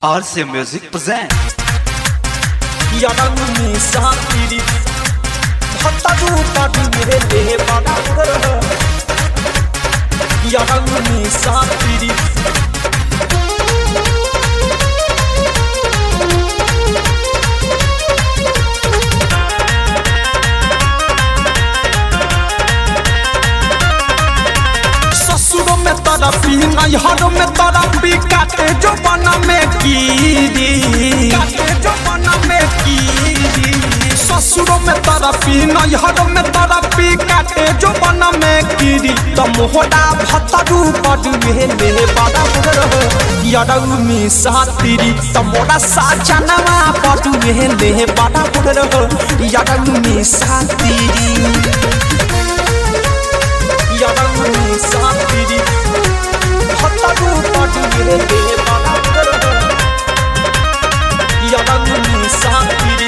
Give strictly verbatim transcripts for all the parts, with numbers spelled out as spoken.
R C Music present. Yadagumi Satiri Hataru Padu Hele Bada Yadagumi Satiri ससुरों में तरफी नैहरों में तरफी काटे जो बना में कीरी काटे जो बना में कीरी ससुरों में तरफी नैहरों में तरफी काटे जो बना में कीरी तो मोहरा भतरू पडू हेले बड़ा रहो यडउमी सातिरी तो मोरा साजनवा पडू हेले बड़ा रहो यडउमी सातिरी Yadagumi Satiri Hataru Padu Hele Bada Yadagumi Satiri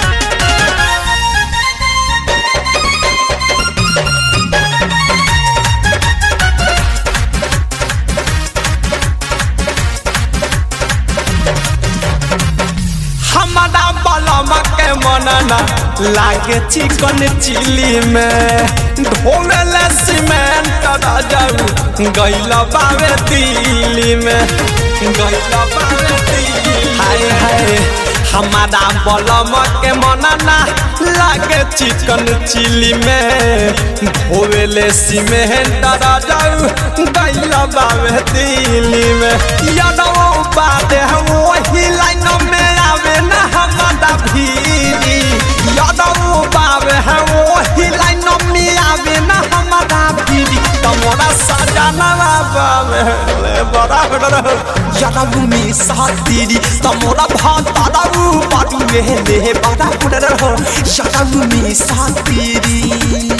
हमारा बालमा के मनना लागे चिकन चिली में ढोले सीमेंट राजाऊ गैला बावे दिल्ली में गैला बावे दिल्ली हाय हाय हमारा बलम के मनना लागे चिकन चिली में ढोले सीमेंट राजाऊ गैला बावे दिल्ली में यादव बादे वही लाइन में आवे ना हमारा भीरी यादव बावे है वही लाइन में आवे ना हमारा भीरी तमोरा सजना बावे ले बड़ा बड़ा यादगुमी सातिरी तमोरा भातारू पाटू ले बड़ा बड़ा यादगुमी सातिरी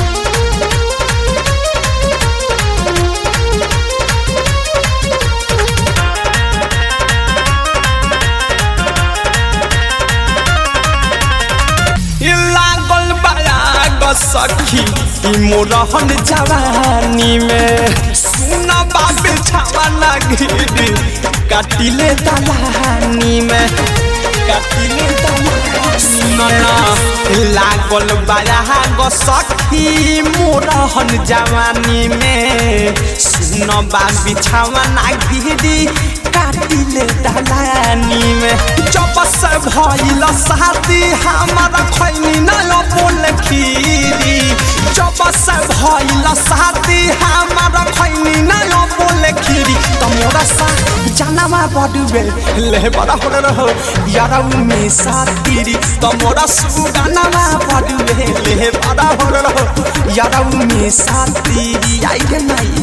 सखी मोरहन जवानी में सुना बाबे छावाना गिरी काटिले दलानी में काटिले दलानी लागल बाया गो सखी मोरहन जवानी में सुना बाबे छावाना गिरी काटिले दलानी में जब से भइल शादी हमारा खैनी न बोल खीरी जब से भइल शादी हमारा खैनी न बोल खीरी तमोरा सा जानवा बडुबे ले बड़ा हो रहो यादगुमी सातिरी तमोरा सुगानवा बडुबे ले बड़ा हो रहो यादगुमी सातिरी आई गे नहीं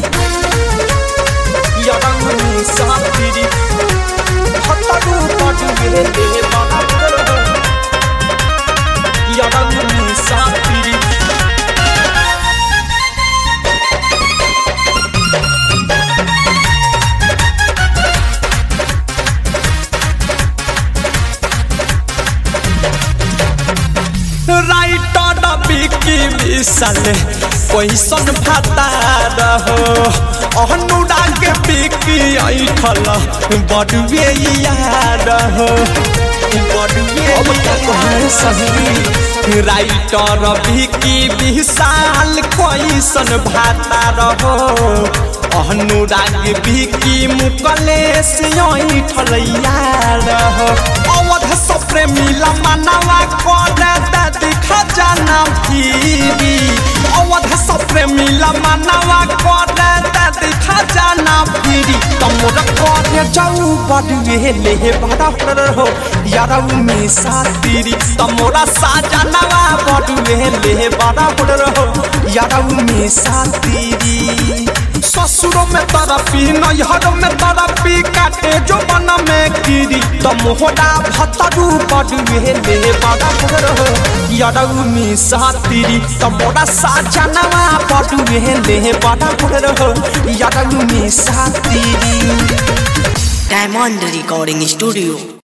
यादगुमी सातिरी हतारू पडुबे ले बड़ा हो रहो यादगुमी सातिरी राइटर बिकी विशाल कैसन भाता रहो अनुराग बिकी ऐठल बडुए यार हो राइटर बिकी विशाल कैसन भाता रहो अनुराग बिकी मुकलेश ऐठल यार हो अवध सब प्रेमिला मनवा करे दिखा जाना फिरी अवध सब प्रेमिला मनवा करे दिखा जाना फिरी तमोरा करे जाऊ बडुए ले बड़ा रहो यादगुमी सातिरी तमोरा साजनवा बडुए ले बड़ा रहो यादगुमी सातिरी ससुरों में तरफी नैहरों में तरफी काटे जो बना में कीरी तमोरा भतरू बडुए ले बड़ा रहो यादगुमी सातिरी तमोरा साजनवा बडुए ले बड़ा रहो यादगुमी सातिरी Diamond Recording Studio।